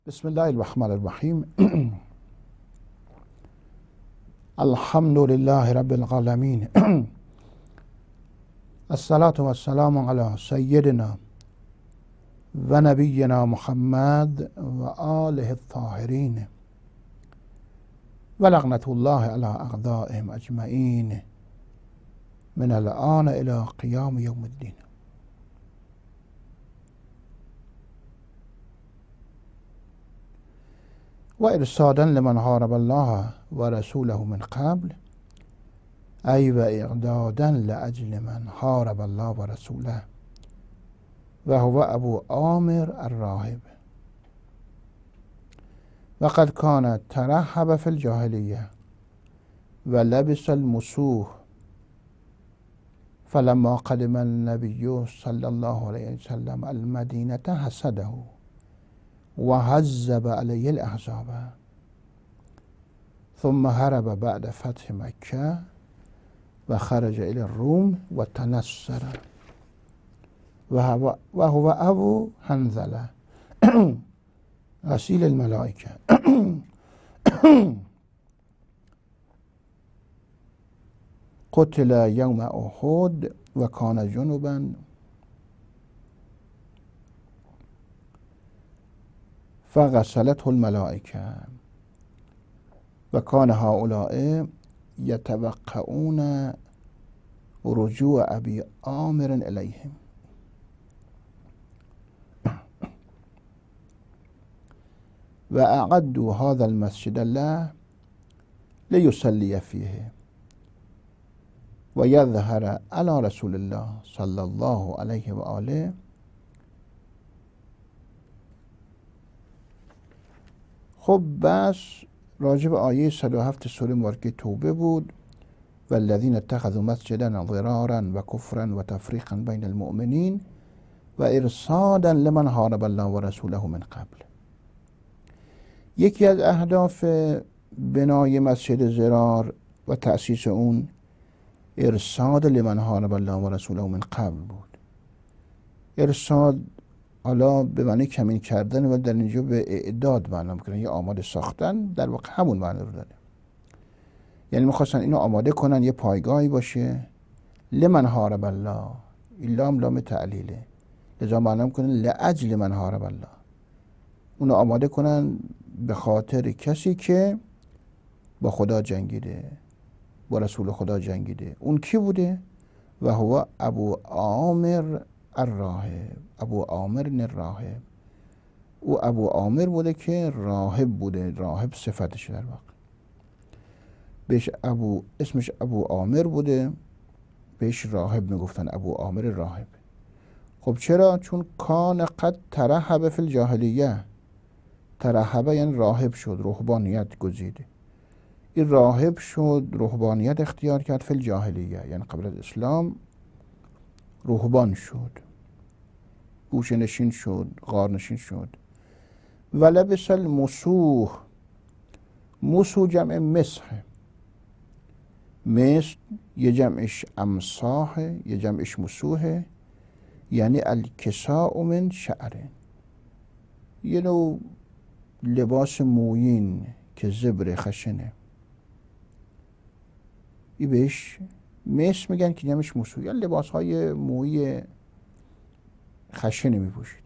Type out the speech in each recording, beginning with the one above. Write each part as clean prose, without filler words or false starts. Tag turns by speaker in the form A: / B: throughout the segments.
A: بسم الله الرحمن الرحیم. الحمد لله رب العالمین. الصلاة و السلام علی سیدنا و نبینا محمد و آله الطاهرین و لعنت الله علی اعدائهم اجمعین من الآن الی قیام یوم الدین. و ارصادا لمن حارب الله و رسوله من قبل، ای و اعدادا لاجل من حارب الله و رسوله و هو ابو عامر الراهب. و قد کان ترحب فی الجاهلیه و لبس المسوح، فلما قدم النبی صلی الله علیه وسلم المدینه حسده و حزب علیه الاحزاب، ثم هرب بعد فتح مکه و خرج الى الروم و تنصر و هو ابو حنظله غسیل الملائکه. قتل یوم احد و کان جنبا فغسلته الملائکه و کان هؤلاء یتوقعون رجوع ابی عامر الیهم و اعدوا هذا المسجد له لیصلی فیه و یظهر علی رسول الله صلی الله علیه و آله. خب بس راجع به آیه 107 سوره مبارکه توبه بود. و الذین اتخذوا مسجدا ضرارا و کفرا و تفریقا بین المؤمنین و ارصادا لمن حارب الله و رسوله من قبل. یکی از اهداف بنای مسجد ضرار و تأسیس اون ارصاد لمن حارب الله و رسوله من قبل بود. ارصاد حالا به معنی کمین کردن و در اینجا به اعداد معنا میکنن، یه آماده ساختن، در واقع همون معنی رو داره. یعنی میخواستن اینو آماده کنن یه پایگاهی باشه لمن حارب الله، این لام تعلیله، لذا معنا میکنن لاجل من حارب الله، اونو آماده کنن به خاطر کسی که با خدا جنگیده، با رسول خدا جنگیده. اون کی بوده؟ و هو ابو عامر الراهب، ابو عامر الراهب. او ابو عامر بوده که راهب بوده، راهب صفتش در واقع بهش اسمش ابو عامر بوده، بهش راهب میگفتن، ابو عامر راهب. خب چرا؟ چون کان قد ترحب فی الجاهلیه. ترحب یعنی راهب شد، رهبانیت گزیده. این راهب شد، رهبانیت اختیار کرد فی الجاهلیه، یعنی قبل از اسلام رهبان شد، گوشه نشین شد، غار نشین شد. و لبس المسوح، مسوح جمع مسح، مسح یه جمعش امساح یه جمعش مسوحه، یعنی الکساء من شعر، یه نوع لباس مویین که زبر خشنه، ای بهش مسح میگن که جمعش مسوح، یعنی لباس های مویی خشنه میپوشید.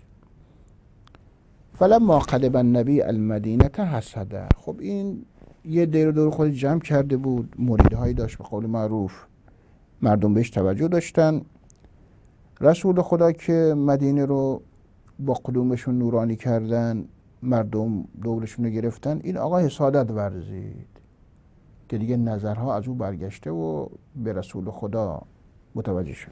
A: فلما قدم النبی المدینه حسده. خب این یه دور خود جمع کرده بود، مریدهایی داشت، به قول معروف مردم بهش توجه داشتن. رسول خدا که مدینه رو با قدومشون نورانی کردن، مردم دورشون رو گرفتن، این آقا حسادت ورزید که دیگه نظرها از او برگشته و به رسول خدا متوجه شد.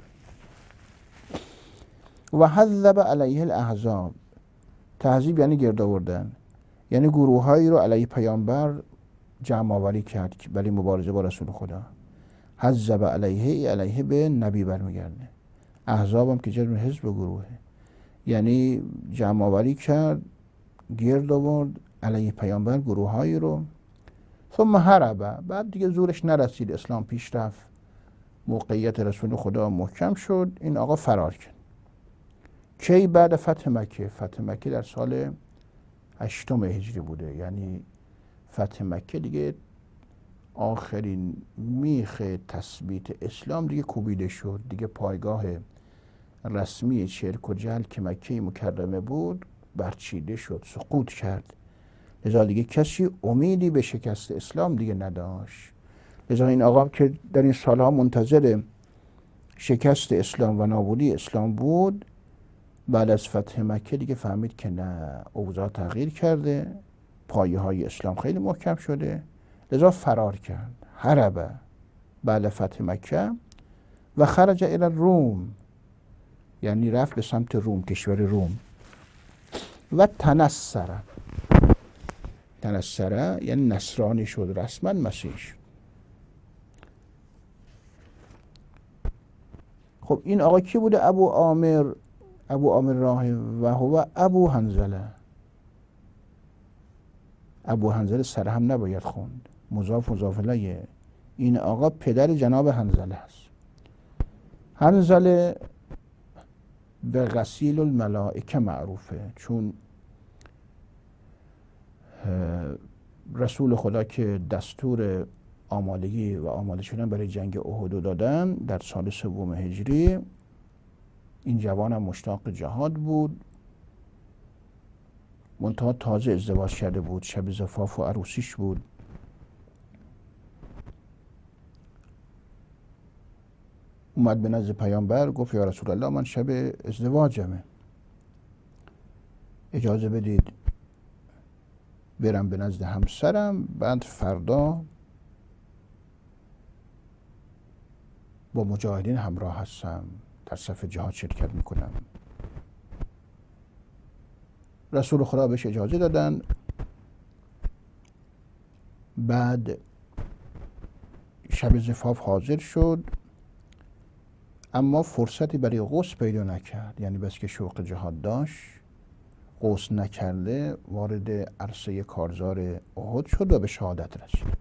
A: و حذب علیه الاحزاب، تهذیب یعنی گرد آوردن، یعنی گروهایی رو علیه پیامبر جمع آوری کرد برای مبارزه با رسول خدا. حذب علیه به نبی برمیگرده. احزاب هم که جمع حزب گروهه، یعنی جمع آوری کرد، گرد آورد علیه پیامبر گروهایی رو. ثم هرب، بعد دیگه زورش نرسید، اسلام پیش رفت، موقعیت رسول خدا محکم شد، این آقا فرار کرد. کی؟ بعد فتح مکه. فتح مکه در سال 8 هجری بوده، یعنی فتح مکه دیگه آخرین میخ تثبیت اسلام دیگه کوبیده شد، دیگه پایگاه رسمی شرک و جهل که مکه مکرمه بود برچیده شد، سقوط کرد. لذا دیگه کسی امیدی به شکست اسلام دیگه نداشت. لذا این آقا که در این سالها منتظر شکست اسلام و نابودی اسلام بود، بعد از فتح مکه دیگه فهمید که نه، اوضاع تغییر کرده، پایه های اسلام خیلی محکم شده، لذا فرار کرد. هرب بعد فتح مکه و خرج الی روم، یعنی رفت به سمت روم، کشور روم. و تنصره یعنی نصرانی شد، رسما مسیحی شد. خب این آقا کی بوده؟ ابو عامر راهب و هو ابو حنظله. ابو حنظله سر هم نباید خوند، مضاف الیه. این آقا پدر جناب حنظله است. حنظله به غسیل الملائکه معروفه، چون رسول خدا که دستور آمادگی و آماده شدن برای جنگ احد دادن در سال 3 هجری، این جوان هم مشتاق جهاد بود، منتها تازه ازدواج کرده بود، شب زفاف و عروسیش بود. اومد به نزد پیامبر گفت یا رسول الله، من شب ازدواجمه، اجازه بدید برم به نزد همسرم، بعد فردا با مجاهدین همراه هستم، در صف جهاد شرکت میکنم. رسول خدا بهش اجازه دادن. بعد شب زفاف حاضر شد، اما فرصتی برای غسل پیدا نکرد، یعنی بس که شوق جهاد داشت غسل نکرده، وارد عرصه کارزار احد شد و به شهادت رسید.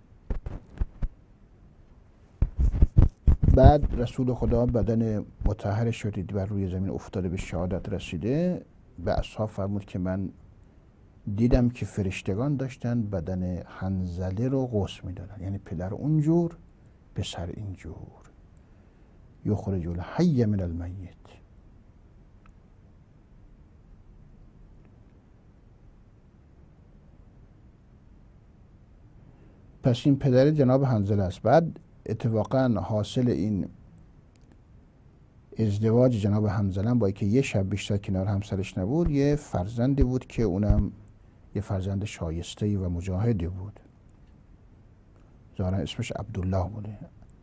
A: بعد رسول خدا بدن مطهر شدید بر روی زمین افتاده به شهادت رسیده، به اصحاب فرمود که من دیدم که فرشتگان داشتن بدن حنظله رو غسل میدادن، یعنی پدر اونجور پسر اینجور، یخرج الحی من المیت. پس این پدر جناب حنظله است. بعد اتفاقا حاصل این ازدواج جناب حنظله با که یه شب بیشتر کنار همسرش نبود، یه فرزندی بود که اونم یه فرزند شایسته و مجاهدی بود، ظاهرا اسمش عبدالله بوده،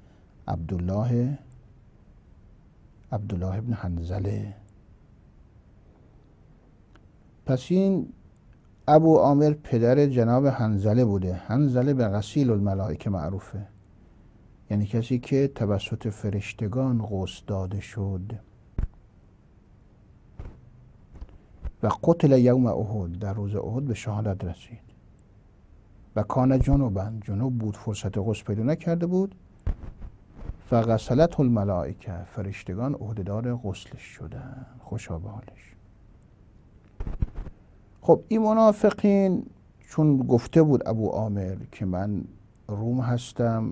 A: عبدالله ابن حنظله. پس این ابو عامر پدر جناب حنظله بوده. حنظله به غسیل الملائکه معروفه، یعنی کسی که توسط فرشتگان غسل داده شد. و قتل یوم احد، در روز احد به شهادت رسید. و کان جنوب بود، فرصت غسل پیدا نکرده بود. فغسلته الملائکه، فرشتگان عهدهدار غسلش شدن، خوشا به حالش. خب این منافقین چون گفته بود ابو عامر که من روم هستم،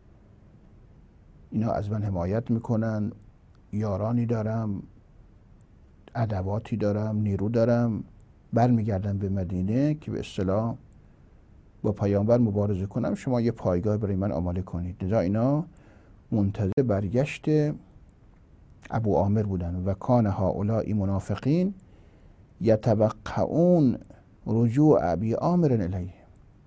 A: اینا از من حمایت میکنن، یارانی دارم، ادواتی دارم، نیرو دارم، برمیگردم به مدینه که به اصطلاح با پیامبر مبارزه کنم، شما یه پایگاه برای من آماده کنید. لذا اینا منتظر برگشت ابو عامر بودن. و کان هؤلاء منافقین یتوقعون رجوع ابی عامر الیه،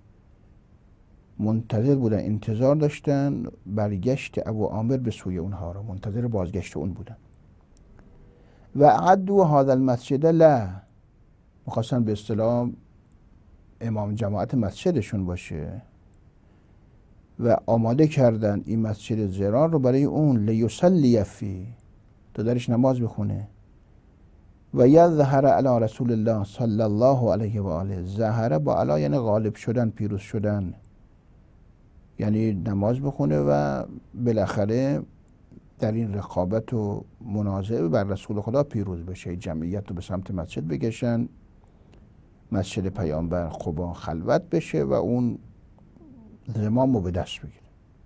A: منتظر بودن، انتظار داشتن برگشت ابو عامر به سوی اونها رو، منتظر بازگشت اون بودن. و اعدوا هذا المسجد له، میخواستن به اصطلاح امام جماعت مسجدشون باشه و آماده کردن این مسجد ضرار رو برای اون، لیصلی فی، تا درش نماز بخونه. و یظهر علی رسول الله صلی الله علیه و آله، ظهر با علی یعنی غالب شدن، پیروز شدن، یعنی نماز بخونه و بالاخره در این رقابت و منازعه بر رسول خدا پیروز بشه، جمعیت رو به سمت مسجد بکشن مسجد پیامبر قبا خلوت بشه و اون زمام رو به دست بگیره.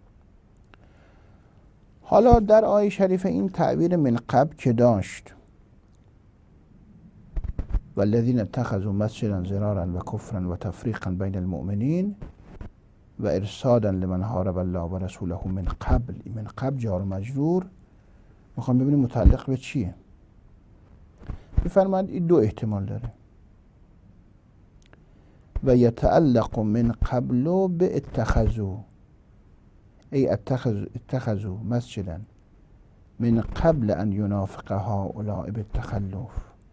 A: حالا در آیه شریف این تعبیر من قبل که داشت والذین اتخذوا مسجدا ضرارا و کفرا و تفریقا بین المؤمنین و ارصادا لمن حارب الله و رسوله من قبل جار و مجرور، میخوام ببینیم متعلق به چیه. بفرمایید این دو احتمال داره. و یتعلق من قبل به اتخذوا، ای اتخذوا مسجدا من قبل ان ینافق هؤلاء بالتخلف،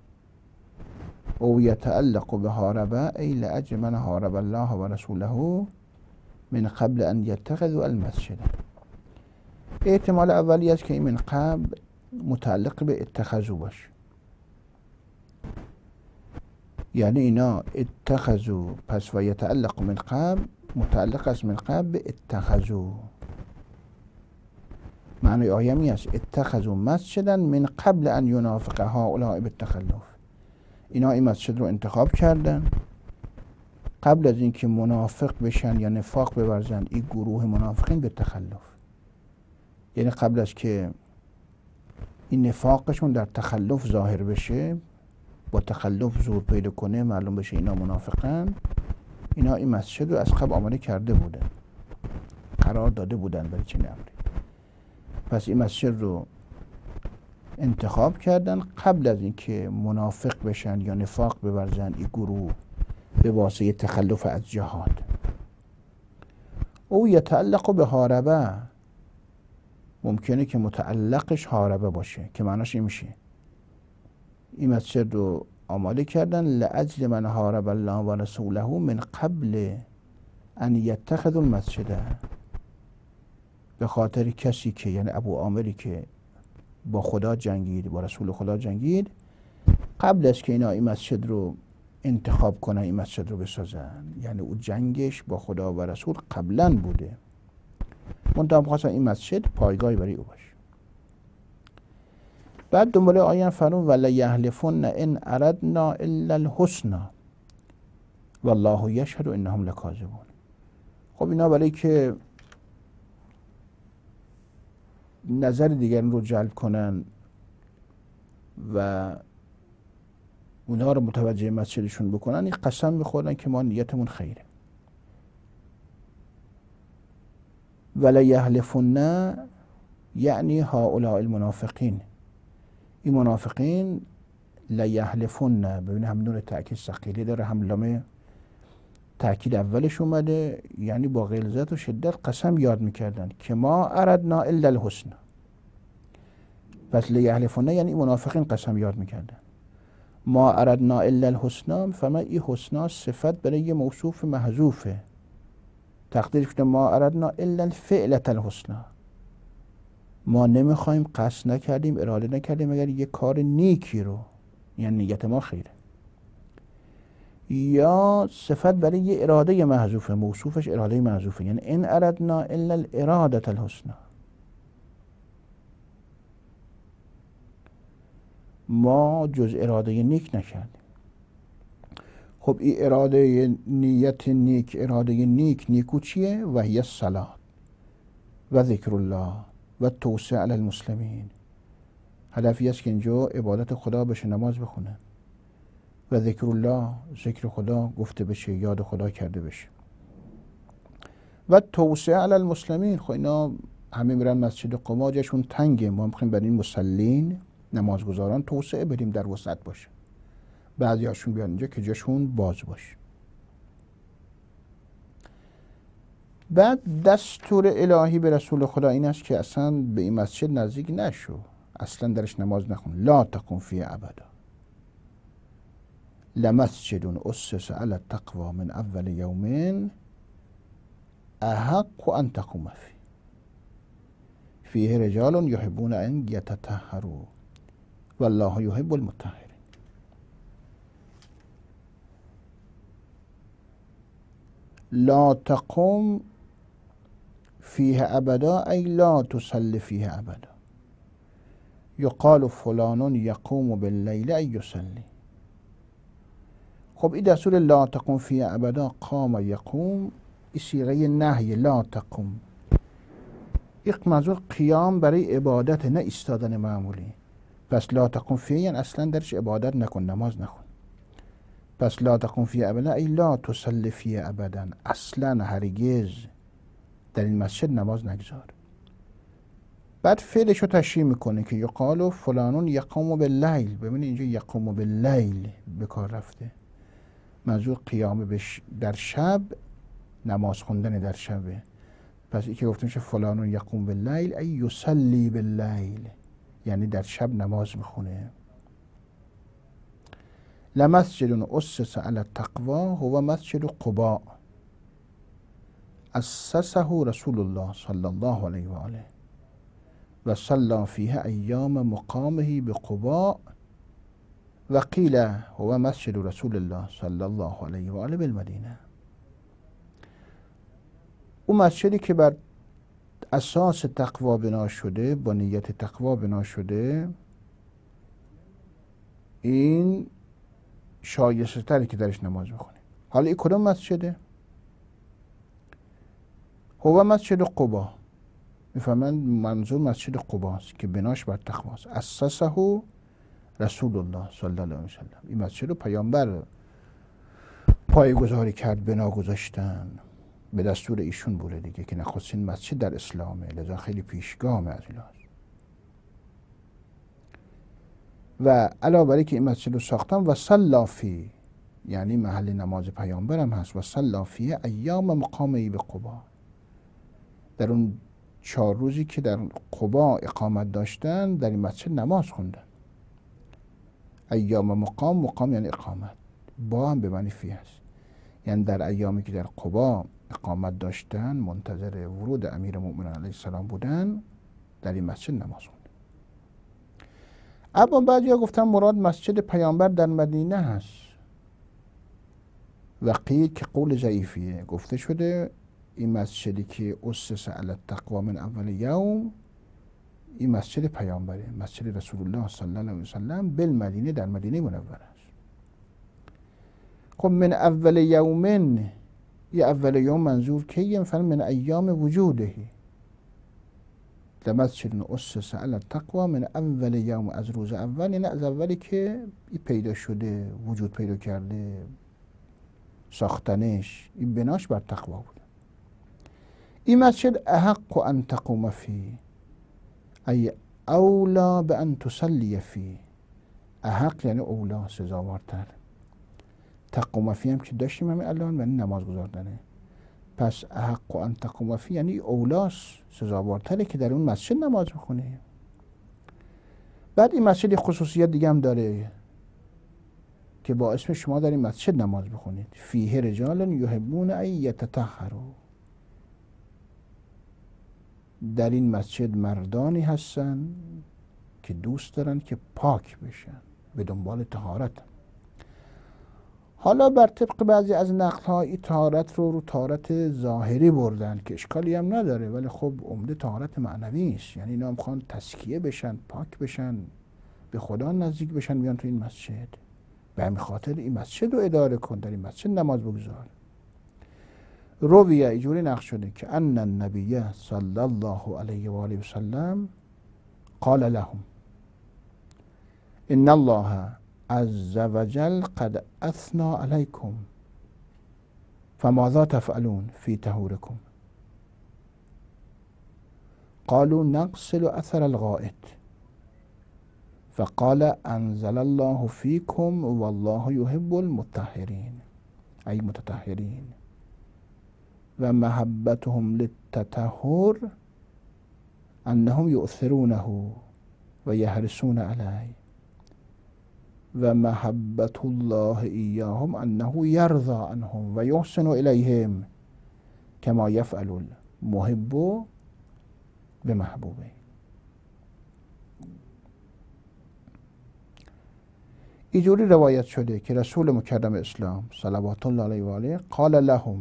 A: او یتعلق به حارب ای لاجل من حارب الله و رسوله من قبل ان یتخذوا المسجد. احتمال اولی است که این من قبل متعلق به اتخذوا باشه، یعنی اینا اتخذوا، پس و یتعلق من قبل متعلق است من قبل به اتخذوا. معنی آیه می است اتخذوا مسجدا من قبل ان ینافق هؤلاء بالتخلف، اینا این مسجد رو انتخاب کردن قبل از اینکه منافق بشن یا نفاق بورزن این گروه منافقین به تخلف، یعنی قبل از که این نفاقشون در تخلف ظاهر بشه، با تخلف ظهور پیدا کنه، معلوم بشه اینا منافقن، اینا این مسجد رو از قبل آماده کرده بودن، قرار داده بودن برای چنین امری. پس این مسجد رو انتخاب کردن قبل از اینکه منافق بشن یا نفاق بورزن این گروه به واسطه تخلف از جهاد. او یتعلق به حاربه، ممکنه که متعلقش حاربه باشه که معناش این میشه این مسجد رو آماده کردن لاجل من حارب الله و رسوله من قبل ان یتخذوا المسجد، به خاطر کسی که یعنی ابو عامری که با خدا جنگید، با رسول خدا جنگید، قبل از که اینا این مسجد رو انتخاب کنن این مسجد رو بسازن، یعنی او جنگش با خدا و رسول قبلا بوده، منتها می‌خواستن این مسجد پایگاهی برای او باشه. بعد دنباله آیه فرمود ولا یحلفن ان اردنا الا الحسنى والله یشهد انهم لکاذبون. خب اینا برای که نظر دیگران رو جلب کنن و اونها رو متوجه مسجدشون بکنن، این قسم میخوردن که ما نیتمون خیره. ولا یحلفن یعنی هؤلاء المنافقین، این منافقین لا یحلفن، ببین هم نون تأکید ثقیلی داره هم لام تأکید اولش اومده، یعنی با غلظت و شدت قسم یاد میکردن که ما اردنا الا الحسنى. پس لا یحلفن یعنی منافقین قسم یاد میکردن ما اردنا الا الحسنى، فما این حسنا صفت برای یه موصوف محذوفه، تقدیرش کنه ما اردنا الا الفعلة الحسنى، ما نمیخوایم، قصد نکردیم، اراده نکردیم مگر یه کار نیکی رو، یعنی نیت ما خیره. یا صفت برای یه اراده محذوفه، موصوفش اراده محذوفه، یعنی ان اردنا الا الاراده الحسنى، ما جز اراده نیک نکردیم. خب این اراده نیت نیک، اراده نیک نیکو چیه؟ و هی الصلاة و ذکر الله و توسعه علی المسلمین. هدفی است که اینجا عبادت خدا بشه، نماز بخونن و ذکر الله، ذکر خدا گفته بشه، یاد خدا کرده بشه و توسعه علی المسلمین. خب اینا همه میرن مسجد قبا، جاشون تنگه، ما میخوایم برای این مسلین نمازگزاران توسعه بدیم، در وسعت باشه، بعضی هاشون بیان اینجا که جاشون باز باشه. بعد دستور الهی به رسول خدا این است که اصلا به این مسجد نزدیک نشو، اصلا درش نماز نخون. لا تقم فیه ابدا، لمسجد اسس علی التقوی من اول یوم احق ان تقوم فیه فیه رجال یحبون ان یتطهروا والله یحب المطهرین. لا تقم فیه ابدا ای لا تصلی فیه ابدا، یقال فلان یقوم باللیل ای یصلی. خب این دستور لا تقم فی ابدا قام یقوم، این صیغه نهی لا تقم، این منظور قیام برای عبادت، نه ایستادن معمولی. پس لا تقم فی یعنی اصلا درش عبادت نکن، نماز نخون. پس لا تقم فی ابدا ای لا تصلی فی ابدا، اصلا هرگز در این مسجد نماز نگذار. بعد فعلش رو تشریح میکنه که یقال فلانون یقوم باللیل. ببینید اینجا یقوم باللیل به کار رفته، منظور قیام در شب، نماز خوندن در شبه. پس این که گفته میشه فلانون یقوم باللیل ای یصلی باللیل، یعنی در شب نماز میخونه. لمسجد اسس علی التقوی هو مسجد قباء اسسه رسول الله صلی الله علیه و آله و صلی فیه ایام مقامه بقباء و قیل هو مسجد رسول الله صلی الله علیه و آله بالمدینه. اون مسجدی که بر اساس تقوا بنا شده، با نیت تقوا بنا شده، این شایسته تره که درش نماز بخونیم. حالا این کدام مسجده؟ هو مسجد قبا، میفهمن منظور مسجد قباست که بناش بر تقواست. اسسه رسول الله صلی الله علیه و سلم، این مسجد رو پیامبر پایه‌گذاری کرد، بنا گذاشتن، به دستور ایشون بوده دیگه که نخستین مسجد در اسلامه، لذا خیلی پیشگامه از این. و علاوه بر که این مسجد رو ساختن و صلی فی، یعنی محل نماز پیامبرم هست، و صلی فی ایام مقامه به قبا، در اون 4 روزی که در قبا اقامت داشتن در این مسجد نماز خوندن. ایام مقام یعنی اقامت، با هم به معنی فی هست، یعنی در ایامی که در قبا اقامت داشتن، منتظر ورود امیرالمؤمنین علیه السلام بودن، در این مسجد نماز خوندن. اما بعضیا گفتن مراد مسجد پیامبر در مدینه هست و قیل که قول ضعیفیه. گفته شده این مسجدی که اسس علی التقوی من اول یوم، این مسجد پیامبره، مسجد رسول الله صلی الله علیه و سلم بالمدینه، در مدینه منوره است. خب من اول یومن، یه اول یوم منظور کیه؟ مثلا من ایام وجوده، لمسجد اسس علی التقوی من اول یوم، از روز اول، یعنی از اولی که این پیدا شده، وجود پیدا کرده، ساختنش، این بناش بر تقوا بود. این مسجد احق ان تقوم فی ای اولا به ان تصلی فی، احق یعنی اولا، سزاوارتر. تقوم فی هم که داشتیم همین الان، یعنی نماز گذاردنه. پس احق ان تقوم فی یعنی اولاس، سزاوارتره که در اون مسجد نماز بخونه. بعد این مسجد خصوصیت دیگه هم داره که با اسم شما در این مسجد نماز بخونید. فیه رجال یحبون ان یتطهروا، در این مسجد مردانی هستن که دوست دارن که پاک بشن، به دنبال طهارت. حالا بر طبق بعضی از نقل‌ها این طهارت رو طهارت ظاهری بردن که اشکالی هم نداره، ولی خب عمده طهارت معنوی است. یعنی اینا میخوان تزکیه بشن، پاک بشن، به خدا نزدیک بشن، میان تو این مسجد. به همین خاطر این مسجد رو اداره کن، در این مسجد نماز بگذار. رویه اینجوری نقل شده که ان النبی صلی الله علیه و آله و سلم قال لهم ان الله عز وجل قد اثنى علیکم فماذا تفعلون فی طهورکم؟ قالوا نغسل اثر الغائط فقال انزل الله فیکم والله یحب المطهرین، ای متطهرین، و محبتهم للتطهر انهم یؤثرونه و یحرصون علیه و محبت الله ایاهم انه یرضى عنهم و یحسن الیهم کما یفعل المحب بمحبوبه. اینجوری روایت شده که رسول مکرم اسلام صلوات الله علیه و آله قال لهم،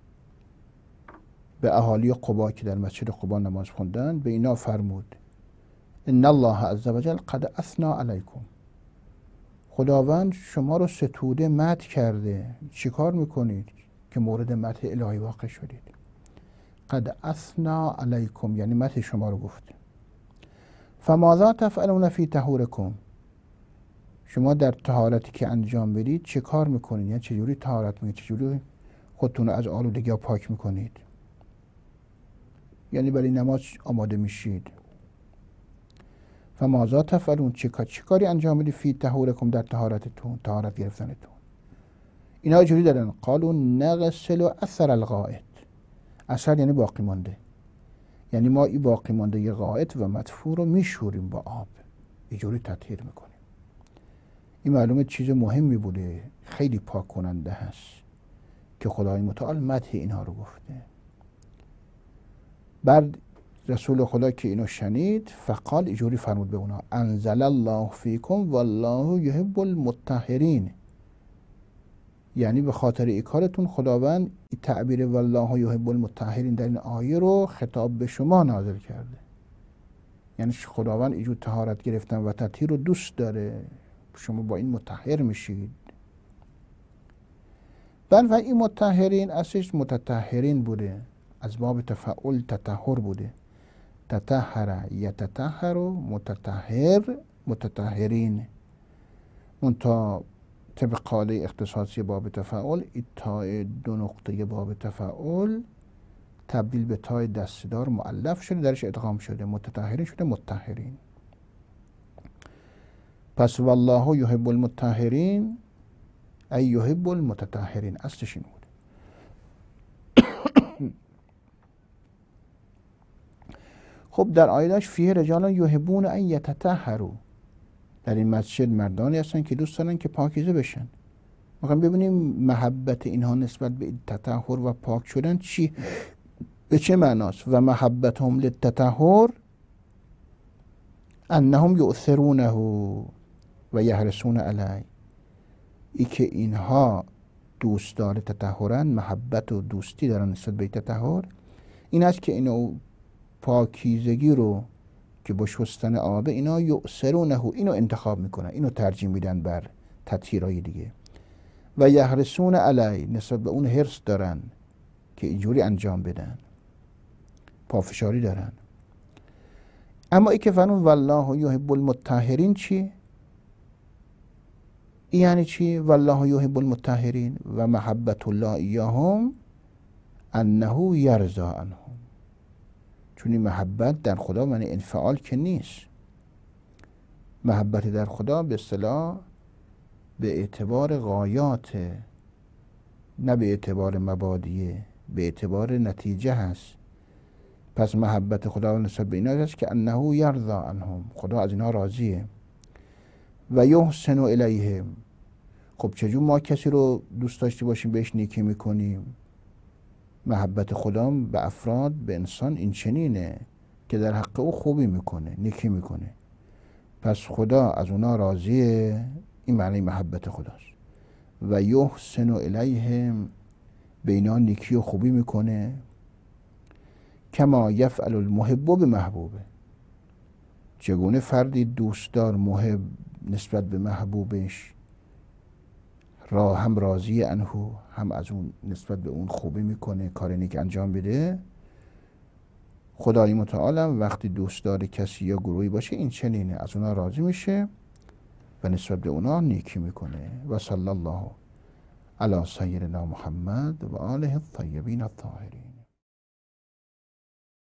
A: به اهالی قبا که در مسجد قبا نماز خوندن، به اینا فرمود ان الله عز وجل قد اثنى علیکم، خداوند شما رو ستوده مدح کرده، چیکار میکنید که مورد مدح الهی واقع شدید؟ قد اثنا علیکم، یعنی مدح شما رو گفته. فماذا تفعلون فی طهورکم، شما در طهارتی که انجام بدید چه کار میکنید؟ یعنی چجوری طهارت میکنید، چجوری خودتون رو از آلودگی پاک میکنید؟ یعنی برای نماز آماده میشید. فماذا تفعلون، چه کاری انجام میدید فی طهورکم، در طهارتتون، طهارت گرفتنتون؟ اینا جوری دارن قالوا نغسل اثر الغائط، اثر یعنی باقی مانده، یعنی ما این باقی مانده ی غائط و مدفوع رو میشوریم با آب، اینجوری تطهیر میکنیم. این معلومه چیز مهمی بوده، خیلی پاک کننده هست که خدای متعال مدح اینها رو گفته. بعد رسول خدا که اینو شنید فقال، اینجوری فرمود به اونا انزل الله فیکم والله یحب المطهرین، یعنی به خاطر این کارتون خداوند این تعبیر والله یحب المطهرین در این آیه رو خطاب به شما نازل کرده. یعنی خداوند اینجور طهارت گرفتن و تطهیر رو دوست داره، شما با این مطهر میشید. بل و این مطهرین اصلش متطهرین بوده، از باب تفعول تطهر بوده. تطهر یتطهر و متطهر متطهرین. منتها طبق قاعده اختصاصی باب تفعول، این تای دو نقطه باب تفعول تبدیل به تای دستدار مؤلف شده، درش ادغام شده، متطهرین شده مطهرین. پس والله یحب المطهرین ای یحب المتطهرین، اصلش این بود. خب در آیه داشت فیه رجالا یحبون ان یتطهروا، در این مسجد مردانی هستن که دوست دارن که پاکیزه بشن. میخوایم ببینیم محبت اینها نسبت به تطهر و پاک شدن چی، به چه معناست. و محبتهم للتطهر انهم یؤثرونه و یحرصون علیه، ای که اینها دوستدار تطهرن، محبت و دوستی دارن نسبت به تطهر، این است که اینو پاکیزگی رو که با شستن آبه اینا یؤثرونه، اینو انتخاب میکنن، اینو ترجیح میدن بر تطهیرهای دیگه. و یحرصون علی، نسبت به اون حرص دارن که اینجوری انجام بدن، پافشاری دارن. اما ای که فرمود والله یحب المطهرین چی؟ این یعنی چی؟ والله یحب المطهرین و محبت الله ایاهم انه یرضی عنهم، چون این محبت در خدا معنی انفعال که نیست. محبت در خدا به اصطلاح به اعتبار غایات، نه به اعتبار مبادیه، به اعتبار نتیجه هست. پس محبت خدا نسبت به اینا هست که انه یرضی عنهم، خدا از اینا راضیه. و یحسن الیهم، خب چجور ما کسی رو دوست داشته باشیم بهش نیکی میکنیم؟ محبت خدا به افراد، به انسان این چنینه که در حق او خوبی میکنه، نیکی میکنه. پس خدا از اونا راضیه، این معنی محبت خداست. و یحسن الیهم، به اینا نیکی و خوبی میکنه. کما یفعل المحب به محبوبه، چگونه فردی دوستدار محب نسبت به محبوبش هم راضی انهو، هم از اون نسبت به اون خوبی میکنه، کار نیک انجام بده. خدای متعال وقتی دوستدار کسی یا گروهی باشه این چنینه، از اونا راضی میشه و نسبت به اونا نیکی میکنه. و صلی الله علی سیدنا محمد و آله الطیبین الطاهرین.